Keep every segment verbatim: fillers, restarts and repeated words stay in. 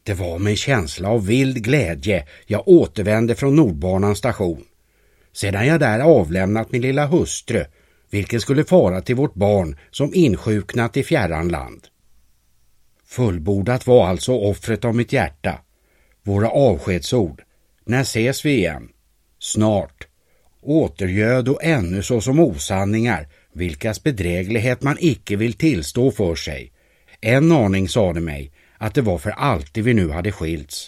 Det var med en känsla av vild glädje jag återvände från Nordbanans station. Sedan jag där avlämnat min lilla hustru, vilken skulle fara till vårt barn som insjuknat i fjärran land. Fullbordat var alltså offret av mitt hjärta. Våra avskedsord. När ses vi igen? Snart. Återgöd och ännu så som osanningar, vilkas bedräglighet man icke vill tillstå för sig. En aning sade mig att det var för alltid vi nu hade skilts.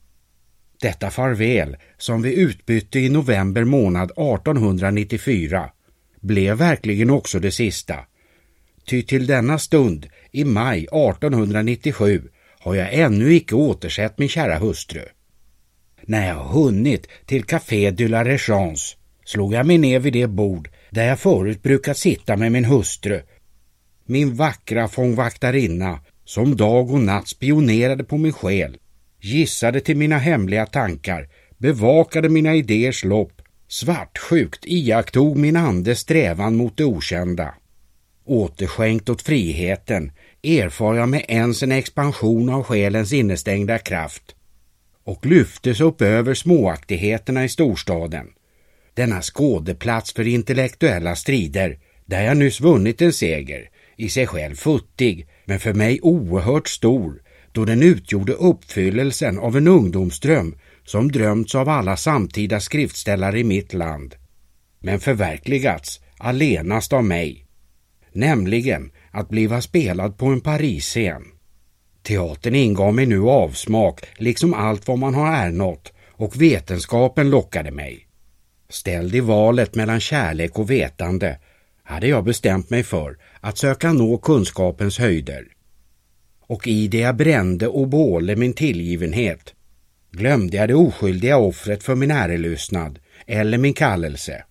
Detta farväl, som vi utbytte i november månad artonhundranittiofyra, blev verkligen också det sista. Ty till denna stund, i maj artonhundranittiosju, har jag ännu icke återsett min kära hustru. När jag hunnit till Café de la Régence slog jag mig ner vid det bord där jag förut brukat sitta med min hustru. Min vackra fångvaktarinna, som dag och natt spionerade på min själ, gissade till mina hemliga tankar, bevakade mina idéers lopp, svartsjukt iakttog min andes strävan mot det okända. Återskänkt åt friheten erfar jag med ens en expansion av själens innestängda kraft och lyftes upp över småaktigheterna i storstaden. Denna skådeplats för intellektuella strider, där jag nyss vunnit en seger, i sig själv futtig, men för mig oerhört stor, då den utgjorde uppfyllelsen av en ungdomsdröm som drömts av alla samtida skriftställare i mitt land, men förverkligats allenast av mig, nämligen att bliva spelad på en Paris-scen. Teatern ingav mig nu avsmak, liksom allt vad man har ernått, och vetenskapen lockade mig. Ställd i valet mellan kärlek och vetande hade jag bestämt mig för att söka nå kunskapens höjder. Och i det jag brände och båle min tillgivenhet glömde jag det oskyldiga offret för min ärelystnad eller min kallelse.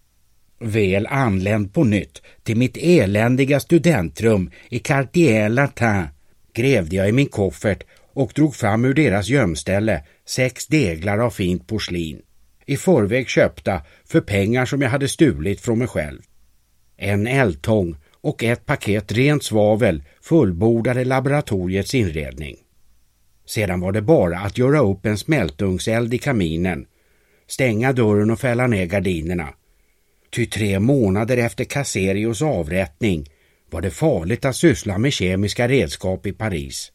Väl anländ på nytt till mitt eländiga studentrum i Quartier Latin grävde jag i min koffert och drog fram ur deras gömställe sex deglar av fint porslin, i förväg köpta för pengar som jag hade stulit från mig själv. En eldtång och ett paket rent svavel fullbordade laboratoriets inredning. Sedan var det bara att göra upp en smältugnseld i kaminen, stänga dörren och fälla ner gardinerna. Ty tre månader efter Caserios avrättning var det farligt att syssla med kemiska redskap i Paris.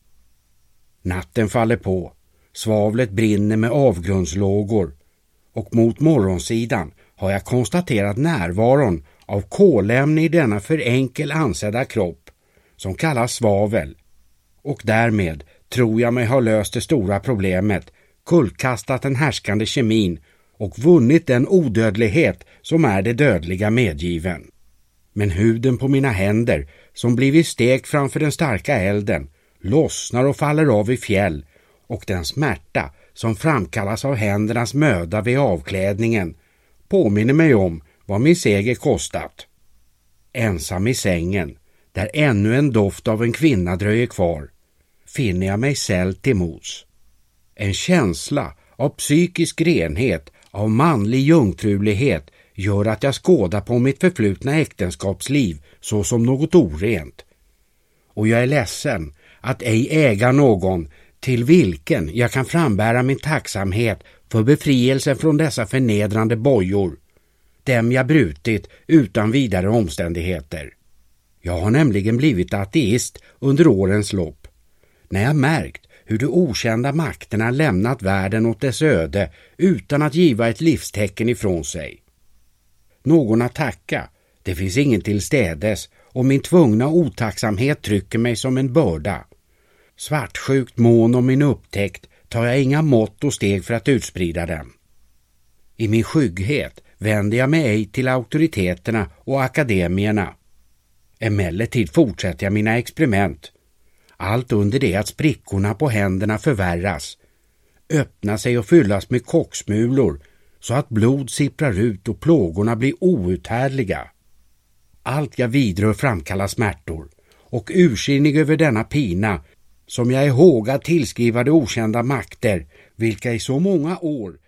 Natten faller på, svavlet brinner med avgrundslågor och mot morgonsidan har jag konstaterat närvaron av kolämne i denna för enkel ansedda kropp som kallas svavel, och därmed tror jag mig ha löst det stora problemet, kullkastat den härskande kemin och vunnit den odödlighet som är det dödliga medgiven. Men huden på mina händer, som blivit stekt framför den starka elden, lossnar och faller av i fjäll, och den smärta som framkallas av händernas möda vid avklädningen påminner mig om vad min seger kostat. Ensam i sängen, där ännu en doft av en kvinna dröjer kvar, finner jag mig sällt till mots. En känsla av psykisk renhet, av manlig jungfrulighet gör att jag skådar på mitt förflutna äktenskapsliv så som något orent. Och jag är ledsen att ej äga någon till vilken jag kan frambära min tacksamhet för befrielsen från dessa förnedrande bojor, dem jag brutit utan vidare omständigheter. Jag har nämligen blivit ateist under årens lopp, när jag märkt hur de okända makterna lämnat världen åt dess öde utan att giva ett livstecken ifrån sig. Någon att tacka, det finns ingen till städes, och min tvungna otacksamhet trycker mig som en börda. Svartsjukt mån om min upptäckt tar jag inga mått och steg för att utsprida den. I min skygghet vänder jag mig ej till auktoriteterna och akademierna. Emellertid fortsätter jag mina experiment. Allt under det att sprickorna på händerna förvärras, öppnar sig och fyllas med kocksmulor så att blod sipprar ut och plågorna blir outhärdliga. Allt jag vidrör framkallar smärtor, och ursinnig över denna pina som jag är hågad tillskriva de okända makter, vilka i så många år